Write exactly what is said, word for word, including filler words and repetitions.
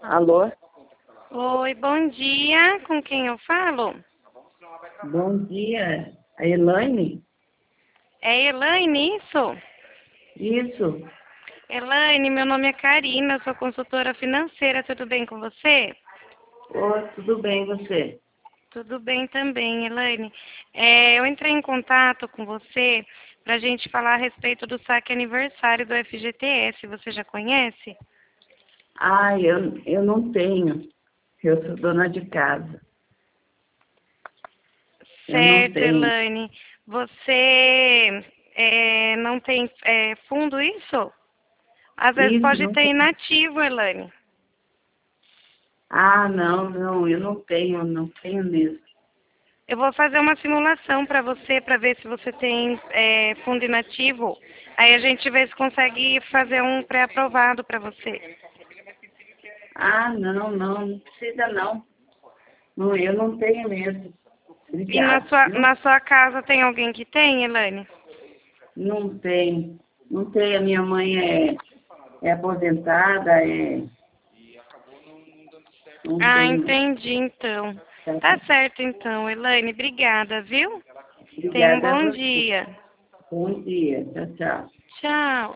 Alô? Oi, bom dia. Com quem eu falo? Bom dia. A Elaine? É Elaine, isso? Isso. Elaine, meu nome é Karina, eu sou consultora financeira. Tudo bem com você? Oi, tudo bem você? Tudo bem também, Elaine. É, eu entrei em contato com você para a gente falar a respeito do saque aniversário do F G T S. Você já conhece? Ah, eu, eu não tenho. Eu sou dona de casa. Eu não Certo, tenho. Elaine. Você é, não tem é, fundo isso? Às vezes Isso, pode não ter tenho. inativo, Elaine. Ah, não, não, eu não tenho, não tenho mesmo. Eu vou fazer uma simulação para você, para ver se você tem é, fundo inativo. Aí a gente vê se consegue fazer um pré-aprovado para você. Ah, não, não, não precisa não. Não, eu não tenho mesmo. E na Obrigada. sua, Não, na sua casa tem alguém que tem, Elaine? não tenho. Não tenho. A minha mãe é, é aposentada, é, não Ah, tenho. entendi então. Tá, Tá tá. certo então, Elaine. Obrigada, viu? Tenha um Obrigada a bom você. dia. Bom dia. Tchau, tchau. Tchau.